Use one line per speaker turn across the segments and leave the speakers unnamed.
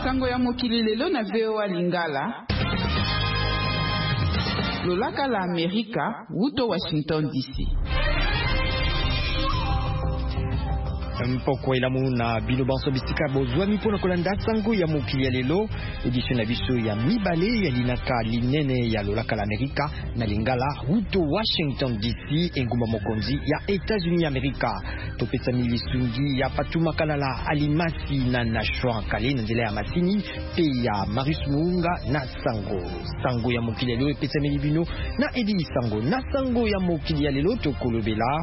Sango ya mokili lelo na VOA Lingala. Lolaka la Amerika, wuto Washington DC.
Mpoko elamu na bino banso bisika bozwami pona kolanda sango ya mokili ya lelo edition na biso ya mibale ya linaka linene ya lolaka la Amerika na Lingala wuto Washington DC engumba mokonzi ya Etats-Unis Amerika. Topesa milisungi ya Fatuma Kalala Alimasi na Nashwa Kale na nzela ya Masini pe ya Marius Muunga na sango ya mokili ya lelo epesa milibino na Edi Sango na sango ya mokili ya lelo tokolobela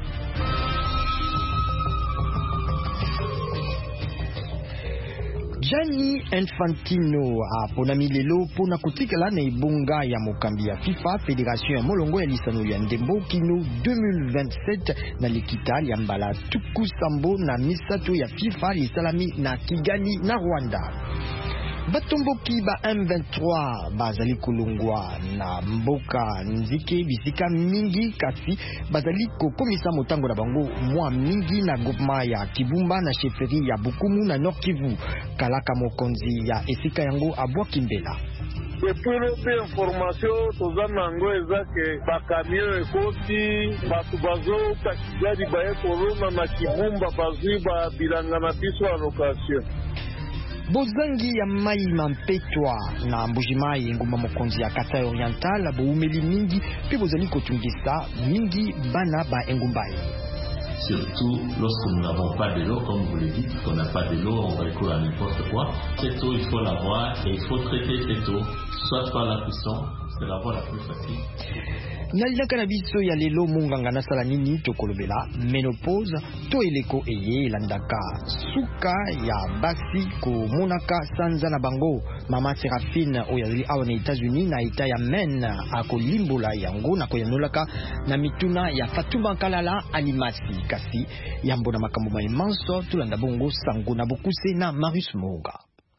Gianni Infantino aponami lelo pona kotikala na ebonga ya mokambi ya FIFA Fédération ya molongo ya lisano ya ndembo kino 2027 na likita ya mbala tuku sambo na misato ya FIFA lisalami na Kigali na Rwanda. Batomboki ba M23 bazali kulungwa na mboka nzike bisika mingi kasi bazali kokomisa motango na bango mwa mingi na groupement ya Kibumba na chefferie ya Bukumu na Nord Kivu. Kalaka mokonzi ya esika yango abwa Kimbela.
Depuis l'information tozanango ezake bakamio ekoti batu bazo Kigali baye korona na Kibumba bazwi ba bilanga na biso ya location.
Bozangi ya mai mampetwa na mbujimai ngumba mokonzi ya Kasai Oriental boumeli mingi pe bozali kotungisa mingi bana ba engumbai.
Surtout lorsque nous n'avons pas de l'eau, comme vous le dites, qu'on n'a pas de l'eau, on recourt à n'importe quoi. Cette eau, il faut l'avoir et il faut traiter cette eau, soit par la cuisson, c'est la voie la plus facile.
Nalilaka na biso ya lelo munganga nasala nini tokolobela menopause to eleko eye landaka suka ya basi ko monaka sanza na bango. Mama Serafine oyazili awa na Etats-Unis na ita ya men akolimbola yango na koyanolaka na mituna ya Fatuma Kalala Alimasi kasi yambo na makambo maimanso tulanda bongo sango na bokuse na Marius Moga.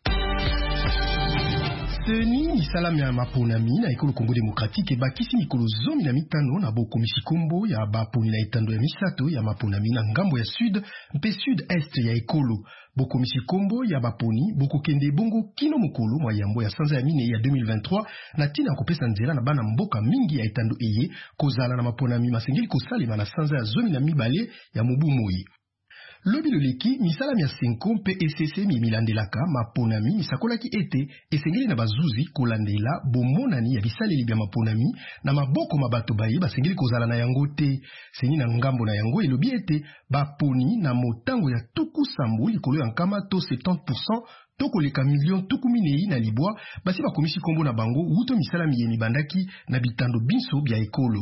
Seni misalami ya maponami na ekolo Kongo Demokratike bakisi mikolo zomi na mitano na bokomisi kombo ya baponi na etando ya misato ya maponami na ngambo ya sud mpe sud-est ya ekolo. Bokomisi kombo ya baponi bokokende bongo kino mokolo mwa yambo ya sanza ya mine ya 2023 na tina kopesa nzela na bana mboka mingi ya etando eye kozala na maponami masengeli kosalema na sanza ya zomi na mibale ya mobu moi. Lobi loleki misalami ya senko mpe esese milandelaka maponami misakolaki ete esengeli na bazuzi kolandela bomonani ya bisaleli bya maponami na maboko mabato baye basengeli kozala na yango te. Seni na ngambo na yango elobi ete baponi na motango ya tuku sambo likolo ya nkama to 70% tokoleka million tuku minei na libwa basi bakomisi kombo na bango wuto misalami ye mibandaki na bitando binso bya ekolo.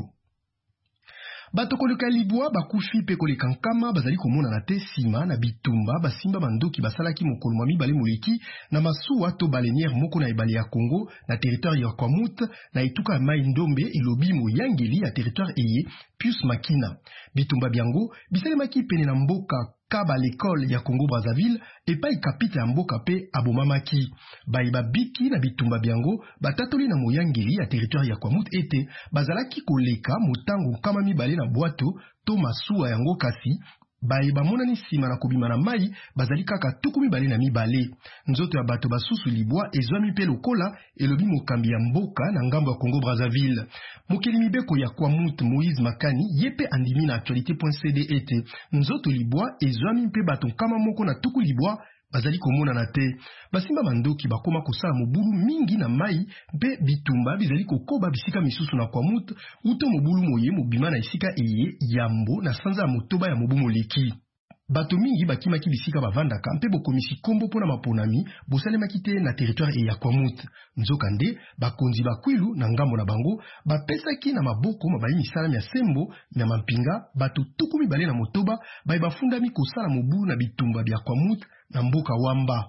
Bato koleka libwa bakufi pe koleka nkama bazali komona na te sima na bitumba basimba mandoki basalaki mokolo mwa mibale moleki na masuwa to baleniere moko na ebale ya Congo na territoire ya Kwamut na etuka mai ndombe elobi moyangeli ya territoire eye Pius Makina. Bitumba biango bisalemaki pene na mboka Kaba l'école ya Congo Brazzaville epai kapita ya mboka pe abomamaki. Baiba biki na bitumba biango batatoli na moyangeli ya territoire ya Kwamut ete bazalaki koleka motango kama mibale na bwato to masuwa yango kasi baiba monani sima na kobima na mai bazali kaka tuku mibale na mibale. Nzoto ya bato basusu libwa ezwami pe lokola elobi mokambi ya mboka na ngambo ya Congo Brazzaville. Mokeli mibeko ya Kwamut Moïse Makani yepe andimi na actualité.cd ete nzoto libwa ezwami pe bato kama moko na tuku libwa bazali komona na te. Basimba mandoki bakoma kosala mobulu mingi na mai mpe bitumba bizali kokoba bisika misusu na Kwamut uto mobulu moye mobima na isika eye yambo na sanza ya motoba ya mobu moleki. Bato mingi bakimaki bisika bavandaka mpe bokomisi kombo pona maponami bosalemaki te na territoire ya Kwamut. Nzokande bakonzi bakwilu na ngambo na bango bapesaki na maboko mabayi misalami ya sembo na mampinga bato tuku mibale na motoba bayi bafundami kosala mobulu na bitumba bya Kwamut na mboka wamba.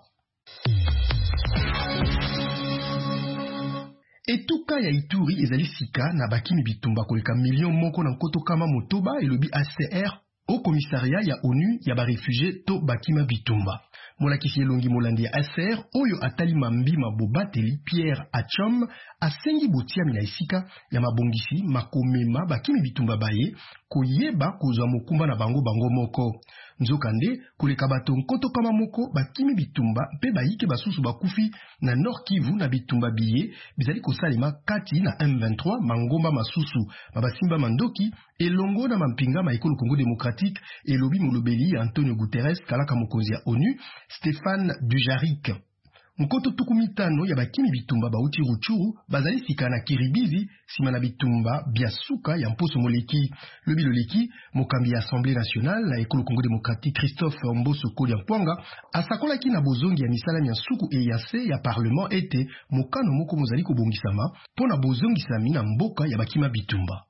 Etuka ya Ituri ezali sika na bakimi bitumba koleka million moko na nkoto kama motoba elobi ACR au commissariat ya ONU ya ba réfugié to bakima bitumba. Molakisi elongi molandi ya ACR oyo atali mambima bobateli Pierre Achom asengi botiami na esika ya mabongisi makomema bakimi bitumba baye koyeba kozwa mokumba na bango moko. Nzokande koleka bato nkoto kama moko bakimi bitumba mpe bayike basusu bakufi na Nord Kivu na bitumba biye bizali kosalema kati na M23 mangomba masusu mabasimba mandoki elongo na mampinga maekolo Congo démocratique elobi molobeli Antonio Guterres kalaka mokonzi ya ONU Stéphane Dujarric. Nkoto tukumitano ya bakimi bitumba bauti Ruchuru bazali sika na Kiribizi sima na bitumba biasuka ya mposo moleki. Lobi loleki mokambi ya Assemblée nationale la ekolo Congo démocratique Christophe Mboso Kolia Mpwanga asakola ki na bozongi ya misala ya suku e yase ya parlement ete mokano moko mozali kobongisama pona bozongi sami na mboka ya bakima bitumba.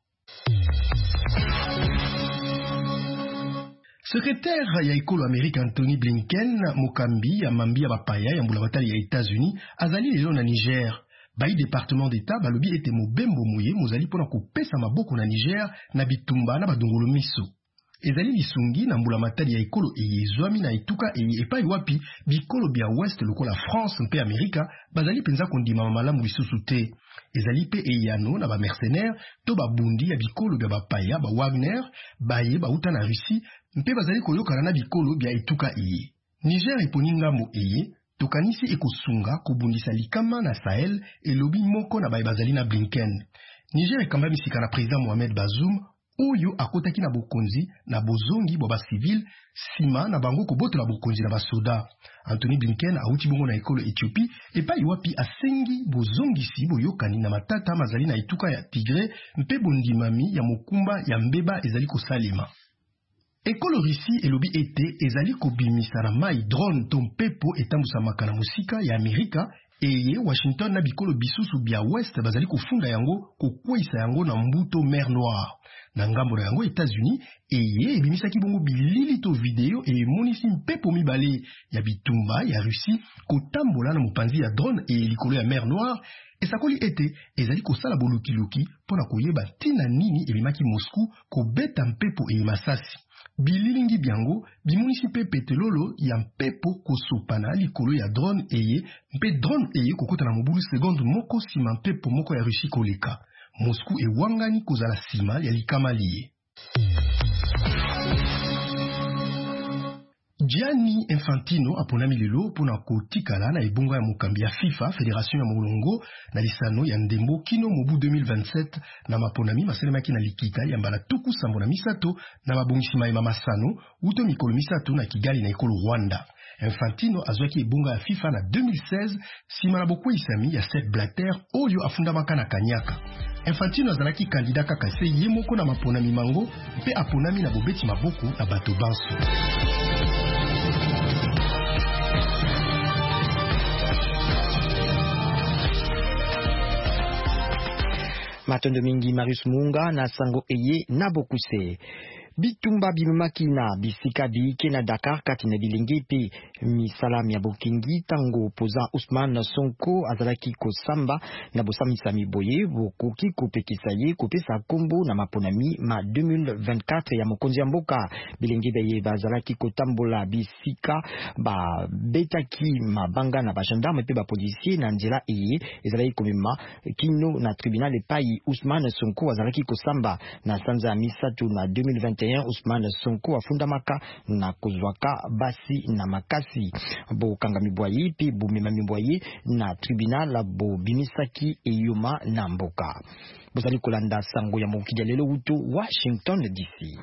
Secrétaire ya ekolo Amérique Anthony Blinken mokambi ya mambi ya bapaya ya mbula batali ya États-Unis azali lelo na Niger. Bayi département d'État balobi ete mobembo moye mozali pona kopesa maboko na Niger na bitumba na badongolo miso. Ezali lisungi na mbula matali ya ekolo eyezwami na etuka epai wapi bikolo bia West lokola France mpe Amerika bazali penza kondima malamu lisusu te. Ezali pe eyano na ba mercenaires to babundi ya bikolo bia bapaya ba Wagner baye bauta na Russie mpe bazali koyokana na bikolo bia etuka eye. Niger eponi ngambo eye tokanisi ekosunga kobundisa likama na Sahel elobi moko na baye bazali na Blinken. Niger ekamba misika na président Mohamed Bazoum oyo akotaki na bokonzi na bozongi bo ba civil sima na bango koboto na bokonzi na basoda. Anthony Blinken auti bongo na ekolo Ethiopie epai wapi asengi bozongisi boyokani na matata mazali na etuka ya Tigre mpe bondimami ya mokumba ya mbeba ezali kosalema. Ekolo Russie elobi ete ezali kobimisa na mai drone to mpepo etambusamaka na mosika ya Amerika eye Washington na bikolo bisusu bia West bazali kofunda yango kokwisa yango na mbuto Mer Noire. Na ngambo na yango États-Unis eye ebimisaki bongo bilili to video emonisi mpepo mibale ya bitumba ya Russie kotambola na mopanzi ya drone e likolo ya Mer Noire esakoli ete ezali kosala bolukiluki pona koyeba tina nini ebimaki Moscou kobeta mpepo e masasi. Bililingi biango bimonisi pe petelolo ya mpepo kosopana likolo ya drone eye mpe drone eye kokota na mobulu seconde moko sima mpepo moko ya Russie koleka. Moscou ewangani kozala sima ya likama liye. Gianni Infantino aponami lelo pona kotikala na ebonga ya mokambi ya FIFA Fédération ya molongo na lisano ya ndembo kino mobu 2027 na maponami maselemaki na likita ya mbala tuku sambo na misato na mabongisi maema masano uto mikolo misato na Kigali na ekolo Rwanda. Infantino azwaki ebonga ya FIFA na 2016 sima na bokweyisami ya Sepp Blatter oyo afundamaka na kanyaka. Infantino azalaki kandida kaka se ye moko na maponami mango mpe aponami na bobeti maboko na bato banso.
Matondo mingi Marius Munga na sango eye na bokuse. Bitumba bimaki na bisika biike na Dakar kati na bilingi pe misalami ya bokingi tango poza Ousmane Sonko azalaki kosamba na bosamisa miboye bokoki kopekisa ye kopesa kombo na maponami ma 2024 ya mokonzi ya mboka. Bilingi beye bazalaki kotambola bisika ba betaki mabanga na bagendarme pe ba policier na nzela eye ezalaki komema kino na tribunal epai Ousmane Sonko azalaki kosamba na sanza misatu na 2021 Ousmane Sonko afundamaka na kozwaka basi na makasi bo kanga mibwayi pi bo mema mibwayi na tribunal bo bimisaki eyoma na mboka. Bozali kolanda sango ya mokija lelo uto Washington DC.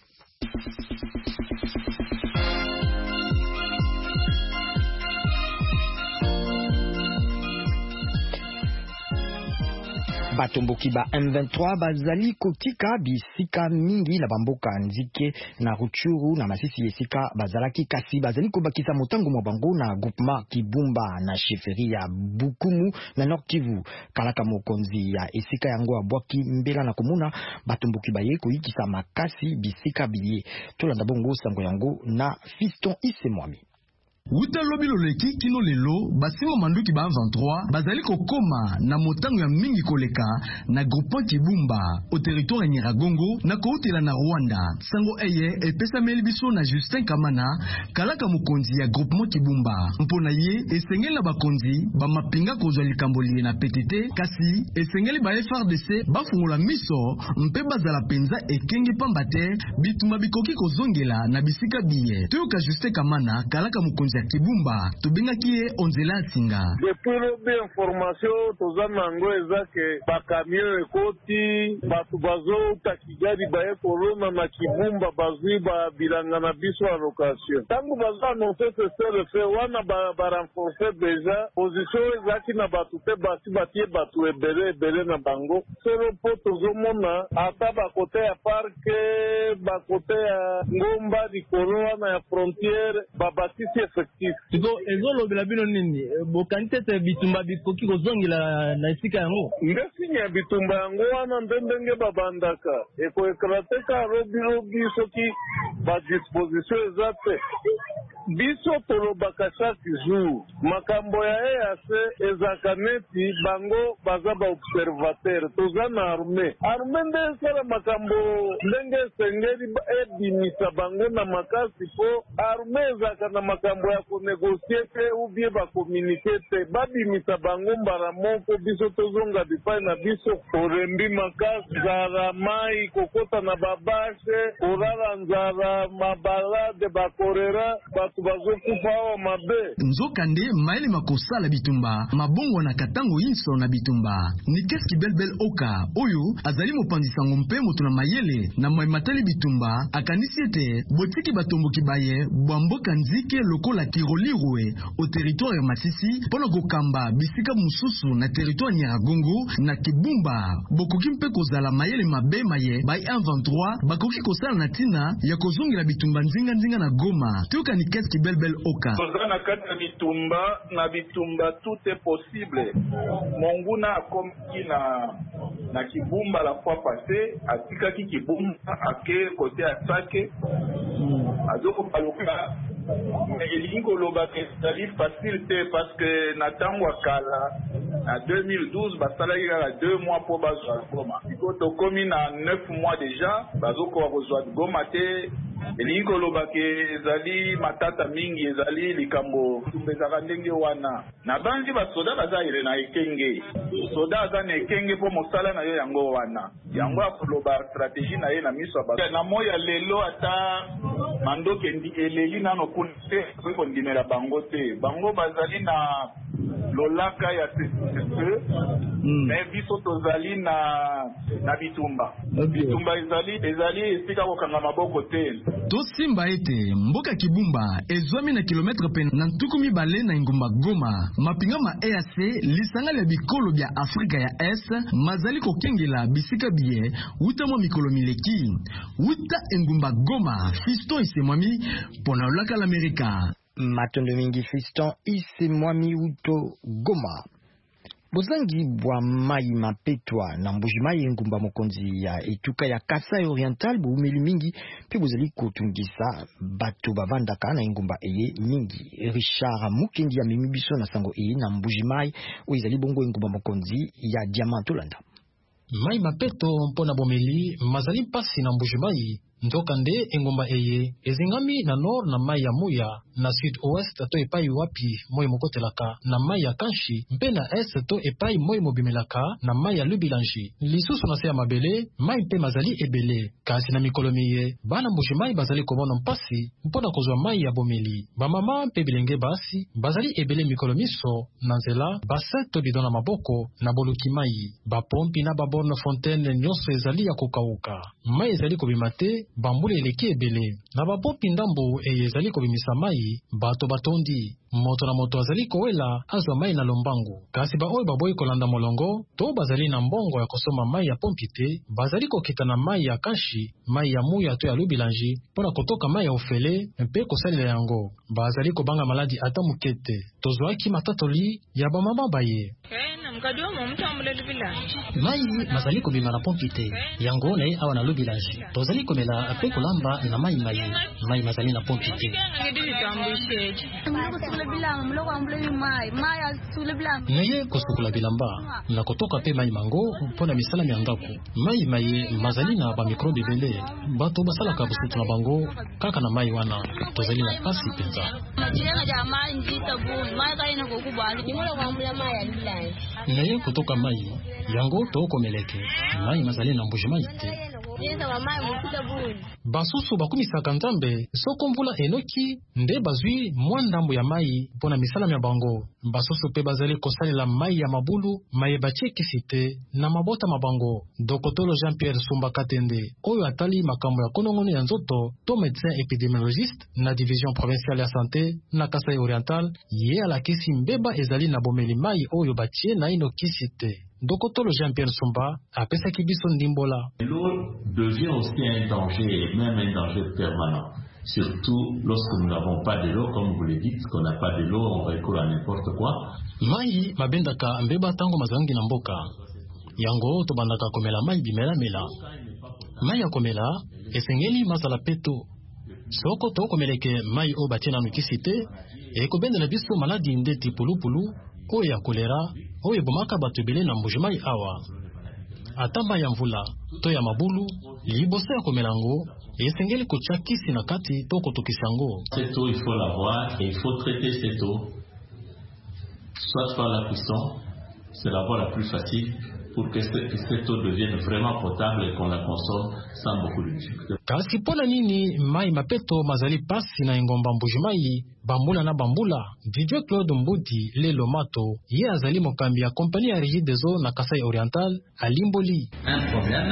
Batomboki ba M23 bazali kotika bisika mingi na bamboka nzike na Ruchuru na Masisi esika bazalaki kasi bazali kobakisa motango mwa bango na groupement Kibumba na sheferi ya Bukumu na Nord Kivu. Kalaka mokonzi ya esika yango abwaki mbela na komuna batomboki baye koyikisa makasi bisika biye. Tolanda bongo sango yango na Fiston Isemwami.
Uta lobi loleki kino lelo basimo manduki ba 23 bazali kokoma na motango ya mingi koleka na groupement Kibumba au territoire ya Nyiragongo na koutela na Rwanda. Sango eye epesa melibiso na Justin Kamana kalaka mokonzi ya groupement Kibumba. Mpona ye esengela bakonzi ba mapinga kozwa likambo liye na PTT kasi esengeli ba FRDC bafungola miso mpe bazala penza ekenge pambate bituma bikoki kozongela na bisika biye. Toyoka Justin Kamana kalaka mokonzi ya Kibumba tobengaki ye onzela singa.
Depuis lobi information tozana ngo ezake ba camion ekoti batu bazo takigari baye corona na Kibumba bazui ba bilanga na biso a location. Tangu bazo annoncer que c'est le fait wana ba renforcer déjà position ezaki na batu te basi batie batu ebele na bango. Solo po tozomona ata ba kote ya parke ba kote ya ngomba di corona ya frontière ba batisi effectif.
Tiko ezolobela bino nini bokanite te bitumba bikoki kozongela na esika yango
ngesinya bitumba yango wana ndenge babandaka eko ekrateka robi soki ba disposition ezate biso tolobaka chaque jour makambo ya EAC ezaka neti bango baza ba observateur toza na armée nde esala makambo ndenge esengeli ebimisa bango na makasi po armée ezaka na makambo ya konegosie te ubie bakomunike te babimisa bango mbala moko biso tozonga bipai na biso orembi makasi nzara mai kokota na babashe orala nzara mabalade bakorera batu bazokufa awa mabe
nzokande maele makosala bitumba mabongo na katango inso na bitumba ni keski belbel oka oyo azali mopanzisango mpe moto na mayele na matali bitumba akanisi ete botiki batomboki baye bwamboka nzike lokola kirolirwe au territoire ya Masisi pona kokamba bisika mususu na territoire ya Nyiragongo na Kibumba bokoki mpe kozala mayele mabe maye by 23 bakoki kosala na tina ya kozongela bitumba nzinga na Goma tuka ni keski belbel oka
kozana kati na bitumba tout est possible monguna akomki na Kibumba la fois passée atikaki Kibumba ake kote atake azoko paloka elingi koloba ezali facile te parce que na ntango akala na 2012 basalaki kaka 2 mois mpo bazwa Goma siko tokomi na 9 mois déjà bazokoka kozwa Goma te elingi koloba ke ezali matata mingi ezali likambo ezaka ndenge wana na banzi basoda baza ire na ekenge soda aza na ekenge mpo mosala na yo yango wana yango akoloba stratégie na ye na miso na moya lelo ata mandoke eleli nano kuna te kondimela bango te bango bazali na lolaka ya mais biso tozali na bitumba bitumba ezali esika kokanga maboko te
tosimba ete mboka Kibumba ezwami na kilometre pene na ntukumi bale na ingumba Goma mapinga ma EAC lisanga ya bikolo bya Afrika ya Est mazali kokengela bisika biye uta mo mikolo mileki uta ingumba Goma Fiston Isemwami pona lolaka l'Amerika
Matondo mingi Fiston Isemwami uto Goma Bozangi bwa mai mapetwa na mbujimai ngumba mokonzi ya etuka ya Kasai Oriental buumeli mingi pe bozali kotungisa bato bavandaka na ngumba eye mingi Richard Mukendi ya mimibiso na sango eye na mbujimai oizali bongo ngumba mokonzi ya Diamant Olanda
mai mapeto mpona bomeli mazali pasi na mbujimai Ndokande engomba eye ezingami na nord na mai ya Muya na sud-ouest to epai wapi moyo mokotelaka na mai ya Kanshi mpe na est to epai moyo mobimelaka na mai ya Lubilanji lisusu na se ya mabele mai mpe mazali ebele kasi na mikolo miye bana mbujimai bazali komona mpasi mpona kozwa mai ya bomeli bamama mpe bilenge basi bazali ebele mikolo miso na nzela baset to bidona maboko na boluki mai bapompi na baborne fontaine nyonso ezali ya kokauka mai ezali kobimate bambule eleki ebele na bapopi ndambo ezali kobimisa mai bato batondi moto na moto azali kowela azwa mai na lombangu kasi baoyo baboyi kolanda molongo to bazali na mbongo ya kosoma mai ya pompi te bazali kokita na mai ya Kanshi mai ya Muya to ya Lubilanji mpona kotoka mai ya ofele mpe kosalela yango bazali kobanga maladi ata mukete tozwaki matatoli ya bamama baye mai mazali kobima na pompi te yango na awa na Lubilanji tozali komela kosalela pe kolamba na mai mazali na pompi te. Naye kosukula bilamba na kotoka pe mai mango mpona misala ya ndako. Mai mazali na ba microbe bele bato basalaka busutu na bango kaka na mai wana tozali na pasi penza. Naye kutoka mai yango toko meleke mai mazali na mbujimai te. Basusu bakumisaka nzambe soko mvula enoki nde bazwi mwa ndambo ya mai mpona misala ya bango. Basusu pe bazali kosalela mai ya mabulu mai batie kisite na mabota mabango. Dokotolo Jean-Pierre Sumba Katende oyo atali makambo ya konongono ya nzoto to médecin épidémiologiste na division provinciale ya santé na Kasai Oriental ye alakisi mbeba ezali na bomeli mai oyo batie na ino kisite. Dokotolo Jean-Pierre Sumba apesaki biso ndimbola.
L'eau devient aussi un danger, même un danger permanent. Surtout lorsque nous n'avons pas de l'eau, comme vous le dites, qu'on n'a pas de l'eau, on recourt à n'importe quoi.
Mai mabendaka mbeba tango mazangi na mboka. Yango tobandaka komela mai bimela. Mai ya komela esengeli mazala peto. Soko to komeleke mai o batina nukisite ekobendela biso maladi ndeti pulupulu oyo ya kolera oyo bomaka bato ebele na mbujimai awa. Atamba ya mvula to ya mabulu liboso ya komelango esengeli kotia kisi na kati to kotokisa yango.
Cette eau, il faut l'avoir et il faut traiter cette eau. Soit par la cuisson, c'est la voie la plus facile pour que cette eau devienne vraiment potable et qu'on la consomme sans beaucoup de difficultés.
Kasi pona nini mai mapeto mazali pasi na ngomba mbujimai bambula na bambula. Didier Claude Mbudi Lelo Mato ye azali mokambi ya kompani ya Régie des eaux na Kasai Oriental alimboli.
Un problème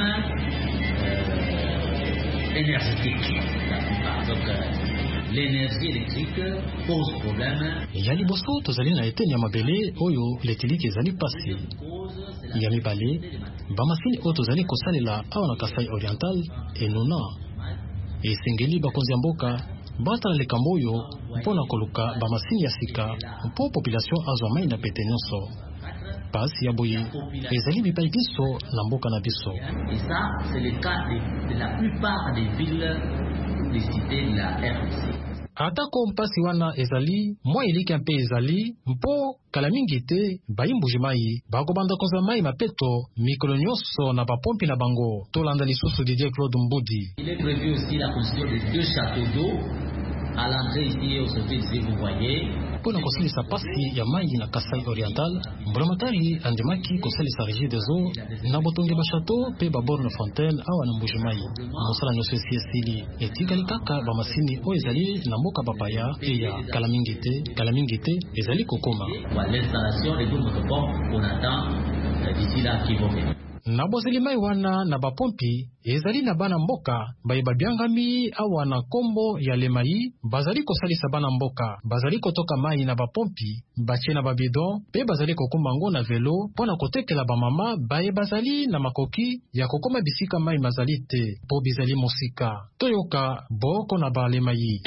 énergétique. Donc l'énergie électrique pose problème.
Yali boso tozali na eteni ya mabele oyo letiliki ezali pasi. Ya mibale bamasini oyo tozali kosalela awa na Kasai Oriental enona. Esengeli bakonzi ya mboka bata na likambo oyo mpona koluka bamasini ya sika mpo population azwa mai na pete nyonso. Pasi ya boye ezali bipai biso na mboka na biso.
Et ça c'est le cas de la plupart des villes des cités de la RDC.
Atako mpasi wana ezali mwa eliki mpe ezali mpo kala mingi te bayimbujimai bakobanda koza mai mapeto mikolo nyonso na bapompi na bango. Tolanda lisusu Didier Claude Mbudi.
Il est prévu aussi la construction de 2 châteaux d'eau à l'entrée ici au service, vous voyez.
Pona kosalisa pasi ya mai na Kasai Oriental, mbulamatari andimaki kosalisa Régie des eaux na botongi ba château pe ba borne fontaine awa na mbujimai. Mosala nyonso esi esili etikali kaka bamasini oyo ezali na mboka bapaya pe ya kala mingi te ezali kokoma.
L'installation des 2 motopompes qu'on attend d'ici là qui vont venir.
Na bozeli mai wana na bapompi ezali na bana mboka bayeba biangami awa na kombo ya lemai bazali kosalisa bana mboka bazali kotoka mai na bapompi batie na babidon pe bazali kokumba ngo na velo mpona kotekela bamama baye bazali na makoki ya kokoma bisika mai mazali te po bizali mosika toyoka boko na balemai.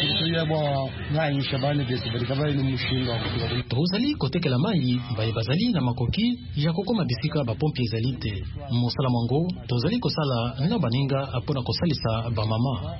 Tozali kotekela mai baye bazali na makoki ya kokoma bisika bapompi ezali te. Mosala mwango tozali kosala na baninga apona kosalisa bamama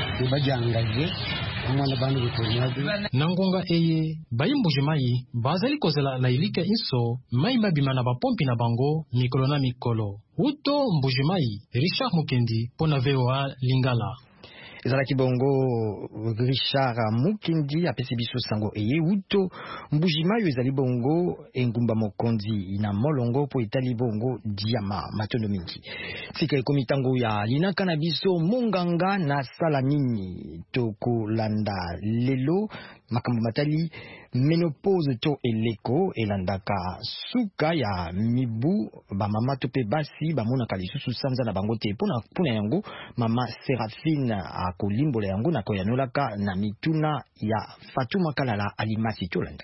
nangonga eye bayimbujimai bazali kozela na ilike inso mai mabima na bapompi na bango mikolo na mikolo. Uto mbujimai Richard Mukendi pona VOA Lingala.
Ezalaki bongo Richard Mukendi apesi biso sango eye uto mbujimai ezali bongo engumba mokonzi ina molongo po etali bongo diama matondo mingi. Sika ekomi tango ya linaka na biso monganga na sala nini toko landa lelo makambo matali menopause to eleko elandaka suka ya mibu ba mama to pe basi ba mona kalisusu sanza na bango te pona yango mama Seraphine akolimbola yango na koyanolaka na mituna ya Fatuma Kalala Alimasi Tolanda.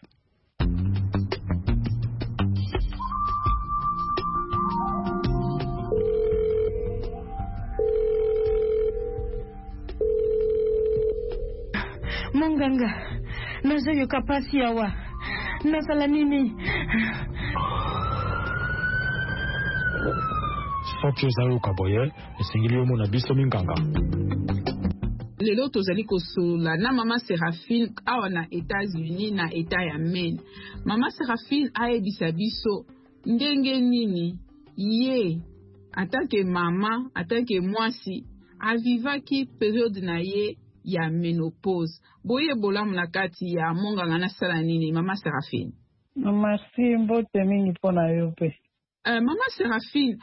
Monganga nazoyo kapasi yawa nasala nini?
Soki ozali okaboye esengeli yo mona biso minganga.
lelo tozali kosola na mama Séraphine awa na États-Unis na eta ya Maine. Mama Séraphine ayebisa biso ndenge nini ye atake mama atake mwasi avivaki periode na ye ya menopause. Boye bolamu na kati ya monganga na sala nini mama Séraphine?
Merci mbote mingi pona yo pe.
Mama Séraphine,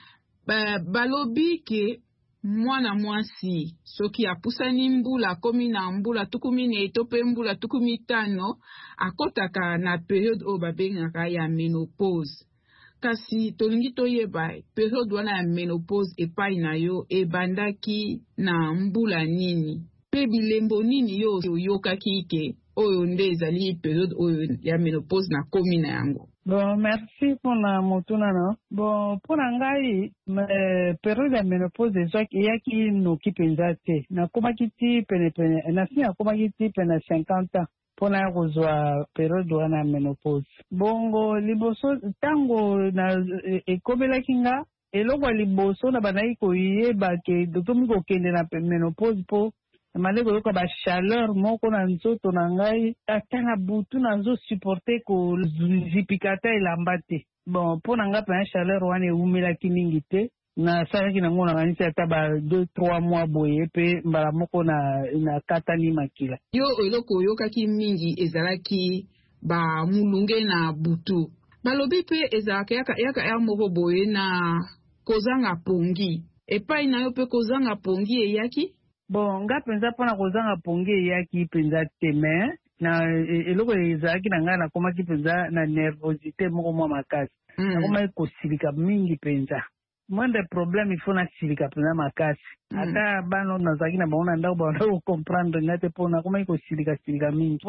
balobi ke mwana mwasi soki apusani mbula komi na mbula tukumi na etope mbula tukumi tano akotaka na periode oyo babengaka ya menopause. Kasi tolingi toyeba periode wana ya menopause epai na yo ebandaki na mbula nini? Pe bilembo nini yo oyokaki ke oyo nde ezali periode oyo ya menopause na komi na yango?
Bon, merci pona motuna no. Bon, pona ngai periode ya menopause eyaki noki penza te. Nakomaki ti pene nasi nakomaki ti pene 50 ans pona ya kozwa periode wana ya menopause. Bongo liboso tango na ekobelaki nga eloko liboso na bandaki koyeba ke totomi kokende na menopause po mande koyoka ba chaleur moko na nzoto na ngai ata na butu na nzo supporter kozipika ata elamba te. Bon, mpo na nga pena chaleur wana eumelaki mingi te nasalaki nango na kanisi ata ba 2-3 mois boye pe mbala moko na katani makila.
Yo eloko oyokaki mingi ezalaki ba mulunge na butu. Balobi pe ezalaka yaka ya moko boye na kozanga pongi. Epai na yo pe kozanga pongi eyaki?
Bon, nga penza pona kozanga pongi eyaki penza te me na eloko ezalaki na nga nakomaki penza na nervosité moko mwa makasi. Nakomaki kosilika mingi penza. Mwende problème il faut na silika penza makasi. Ata bano nazalaki na bango na ndako bango comprendre nga te pona nakomaki kosilika mingi.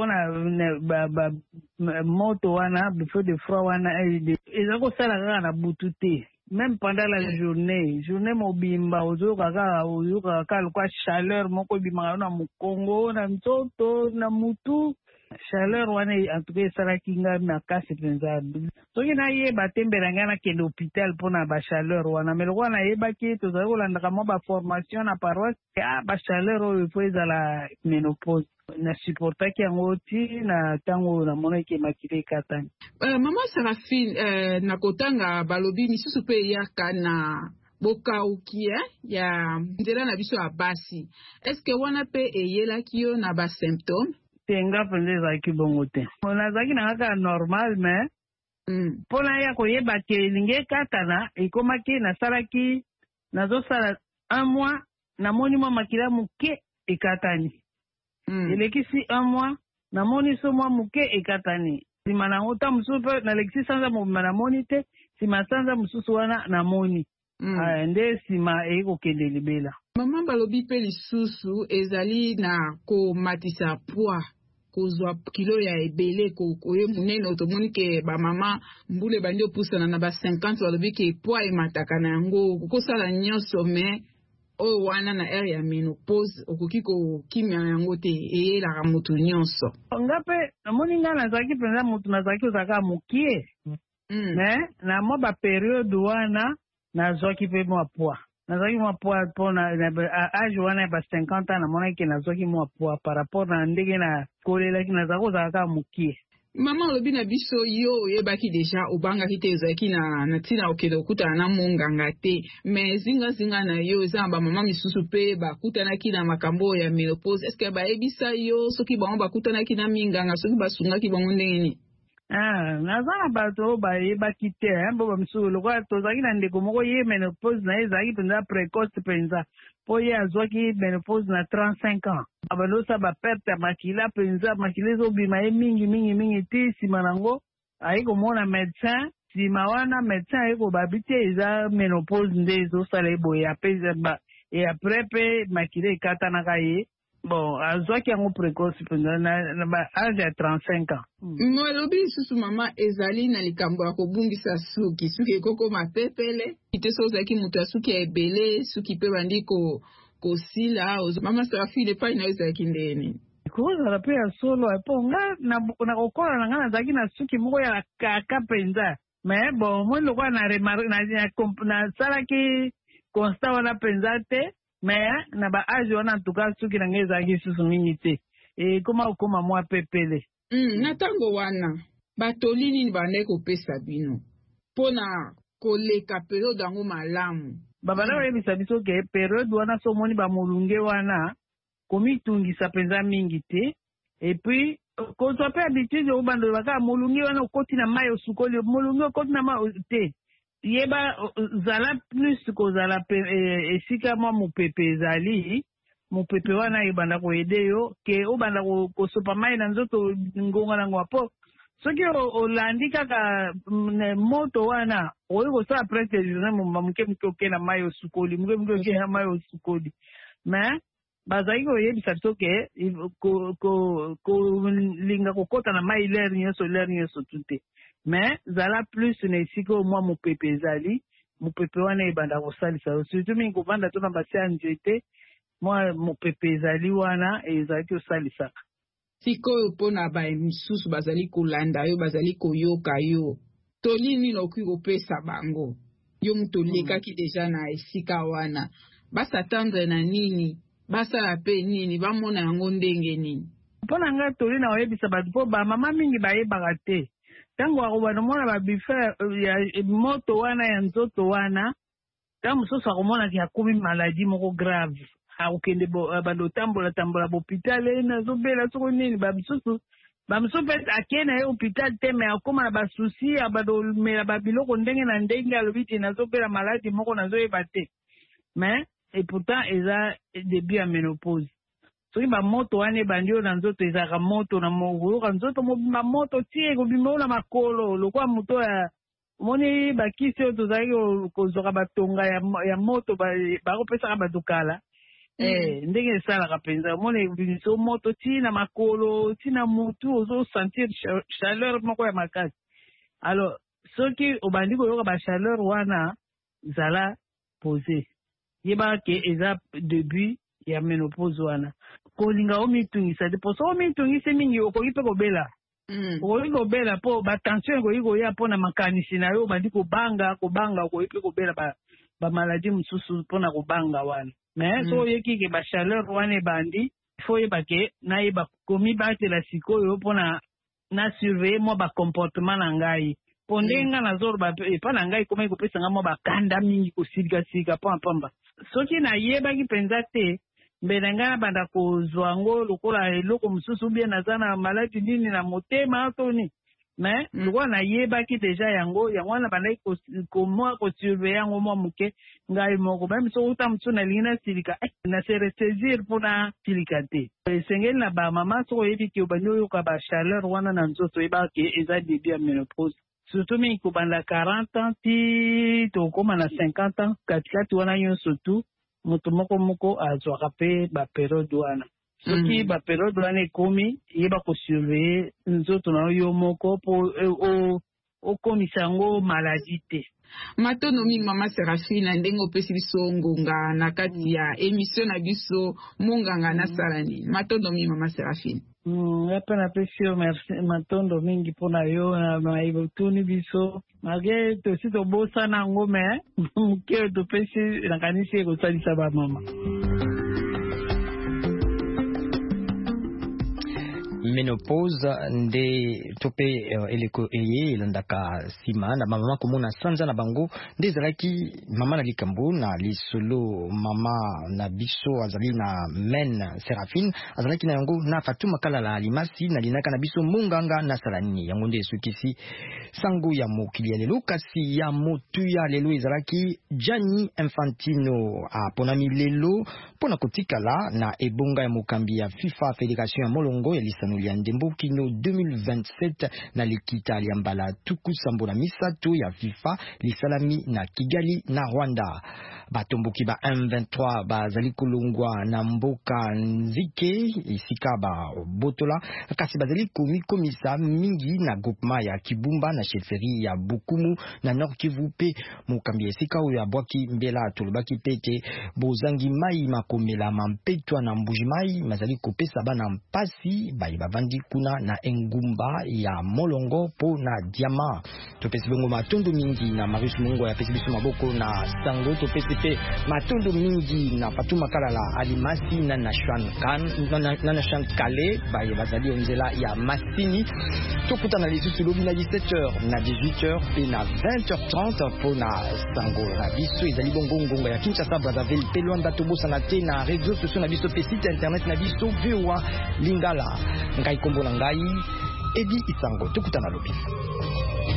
Pona moto wana before de froid wana ezalaki kosala kaka na butu te. Même pendant la journée mobimba oyoka kaka lokwa chaleur moko bimaka na mukongo na nzoto na mutu. Chaleur wana en tout cas esalaki nga makasi penza. Soki nayeba te mbela ngai nakende hôpital mpona bachaleur wana me lokwa nayebaki tozali kolandaka mwa baformation na paroisse bachaleur oyo efo ezala menopause. Na supportaki yango ti na tango na monaki makile ekatani.
Mama Séraphine, na kotanga balobi misusu pe yaka na bokauki ya nzela na biso ya basi. Est-ce que wana pe eyelaki yo na ba symptômes?
Tenga penza ezalaki bongo te. Nazalaki na kaka normal me mpona ya koyeba ke elingi ekatana ekomaki nasalaki nazosala 1 mois namoni mwa makila moke ekatani. Elekisi 1 mois namoni so mwa moke ekatani. Sima nango ta mosusu pe nalekisi sanza mobima namoni te sima sanza mosusu wana namoni. Nde sima ekokende libela.
Mama balobi pe lisusu ezali na komatisa poids kozwa kilo ya ebele koye munene otomoni ke ba mama mbule bandi opusana na ba 50 balobi ke poids emataka na yango kokosala nyonso me oyo wana na ere ya menopause okoki kokimia yango te eyelaka mutu nyonso.
Nga pe namoni nga nazalaki penza mutu nazalaki ozalaka mokie me na mwa baperiode wana nazwaki pe mwa poids. Nazwaki mwa poids mpona age wana ya ba 50 ans namonaki nazwaki mwa poids par rapport na ndenge na kolelaki nazalaki ozalaka mokie.
Mama olobi na biso yo oyebaki deja obangaki te ezalaki na ntina okende okutana na monganga te me zinga na yo eza na bamama misusu pe bakutanaki na makambo ya menopause. Est-ce que bayebisa yo soki bango bakutanaki na minganga soki basungaki bango ndenge nini?
Naza na bato oyo bayebaki te bo bamisusu lokwa tozalaki na ndeko moko ye menopause na ye ezalaki penza précoce penza po ye azwaki menopause na 35 ans. Abandosa baperte ya makila penza makila ezobima ye mingi ti nsima nango ayi komona médecin nsima wana médecin ayi kobabi te eza menopause nde ezosala ye boye apres pe makila ekatanaka ye. Bon, azwaki yango précoce penza na ba age ya 35 ans.
Molobi lisusu mama ezali na likambo ya kobungisa suki ekokoma pepele ite so ozalaki moto ya suki ya ebele suki pe bandi kosila mama Séraphine epai na yo ezalaki ndeni?
Kozala pe ya solo po nga na kokola na nga nazalaki na suki moko ya kaka penza me bon moi lokwa nasalaki constat wana penza te mais na ba age wana en tout cas soki na ngai ezalaki susu mingi te okoma mwa pepele.
Na ntango wana batoli nini bandaki kopesa bino mpona koleka periode yango malamu?
Babanda koyebisa biso ke periode wana so omoni bamolunge wana komitungisa mpenza mingi te, epuis kozwa mpe habitude obanda baka molunge wana okoti na mai osukoli, molunge okoti na mai te, yeba zala plus kozala esika mwa mopepe ezali, mopepe wana ebanda koyede yo ke obanda kosopa mai na nzoto ngonga na ngwa po soki olandi kaka moto wana oyi kosala presque muke oke na mai osukoli, muke oke na mai osukoli. Mais bazali koyebisa biso ke kolinga kokota na mai lere nyonso tu te, mais zala plus na esika mwa mopepe ezali, mopepe wana ebanda kosalisa yo surtout mingi kovanda to na basi ya nzete mwa mopepe ezali wana ezalaki osalisaka.
Sikoyo mpona bamisusu bazali kolanda yo, bazali koyoka yo, toli nini okoki kopesa bango yo moto olekaki deja na esika wana? Basatendre na nini? Basala pe nini? Bamona yango ndenge nini?
Mpona nga toli na oyebisa bato mpo bamama mingi bayebaka te ntango akobana mona babife ya moto wana ya nzoto wana, ntango mosusu akomonaki akomi maladi moko grave akokende bando otambola bopitale nazobela soko nini, bamisusu mpe akeye na ye hôpital te me akoma na basusi abando omela babiloko ndenge na ndenge alobi te nazobela maladi moko nazoyeba te. Mais et pourtant eza début ya ménopause. Soki bamoto wana ebandi oyo na nzoto ezalaka moto na mokoyoka nzoto mobimba moto tie ekobimba oyo na makolo lokwa moto ya omoni bakisi oyo tozalaki kozwaka batonga ya moto bakopesaka bato kala. Ndenge esalaka mpenza omoni ebimiso moto ti na makolo ti na mutu ozosentir chaleur moko ya makasi. Alors soki obandi koyoka bachaleur wana zala posé, yeba ke eza début ya ménopause wana kolinga omitungisa te poso omitungisi mingi okoki mpe kobela. Okoki kobela mpo batension ekoki koya mpo na makanisi na yo obandi kobanga okoki mpe kobela bamaladi mosusu mpona kobanga wana. Mais so oyeki ke bachaleur wana ebandi ifo oyeba ke nayeba komibatela sikoyo mpona na surveille mwa bacomportement na ngai mpo ndenge nga nazoloba epa na ngai komaki kopesanga mwa bakanda mingi kosilikasika pamba. Soki nayebaki mpenza te mbele ngai nabanda kozwa yango lokola eloko mosusu ubie naza na maladi nini na motema toni, mais lokola nayebaki deja yango wana bandaki komwa kosurveille yango mwa moke ngai moko meme soki uta mosusu nalingi nasilika nase ressaisir mpona silika te. Esengeli na bamama soki oyebi ke obandi oyoka bachaleur wana na nzoto oyebaka ke eza début ya ménopause, surtout mingi kobanda 40 ans ti tokoma na 50 ans katikati wana nyonso tu moto moko azwaka mpe baperiode wana. Soki baperiode wana ekomi yeba kosurveille nzoto na yo moko mpo okomisa yango maladi te.
Matondo mingi mama Serafina ndenge opesi biso ngonga na kati ya émission na biso monganga nasala nini. Matondo mingi mama Serafina.
Yape napesi yo merci matondo mingi mpona yo na maibotuni biso malgré tosi tobosana yango me moke topesi nakanisi ekosalisa bamama.
Menopause nde tope eleko eye elandaka sima na mama komona sanza na bango nde zalaki mama na likambo na lisolo mama na biso azali na men Serafine azalaki na yango na Fatuma Kalala Alimasi na linaka na biso munganga na salanini yango nde sukisi sango ya mokili ya lelo kasi ya motu ya lelo ezalaki Gianni Infantino aponami lelo pona kotikala na ebonga ya mokambi ya FIFA Fédération ya molongo ya lisano ya Ndembo kino 2027 na likita ya mbala tuku sambo na misato ya FIFA lisalami na Kigali na Rwanda. Batomboki ba M23 bazali kulungwa na mboka nzike isika ba botola kasi bazali komisa mingi na groupement ya Kibumba na chefferie ya Bukumu na Nord Kivu pe mokambi esika oyo abwaki mbela tolobaki pete bozangi mai makomela mampetwa na Mbujimai mazali kopesa bana mpasi bayi bavandi Matadi kuna na engumba ya Molongo po na Diama. Topesi bongo matundu mingi na Marius Mungo ya pesi biso maboko na sango. Topesi pe matundu mingi na Fatuma Kalala Alimasi na Nashan Kale baye bazali onzela ya Masini. Tokutana lisusu lobi na 17h na 18h pe na 20h30 po na sango na biso ezali bongo ngonga ya Kinshasa Brazzaville pe Luanda tobosa na te na réseaux sociaux na biso pe site internet na biso VOA Lingala ngai kombo na ngai Edi Isango. Tokutana lobi.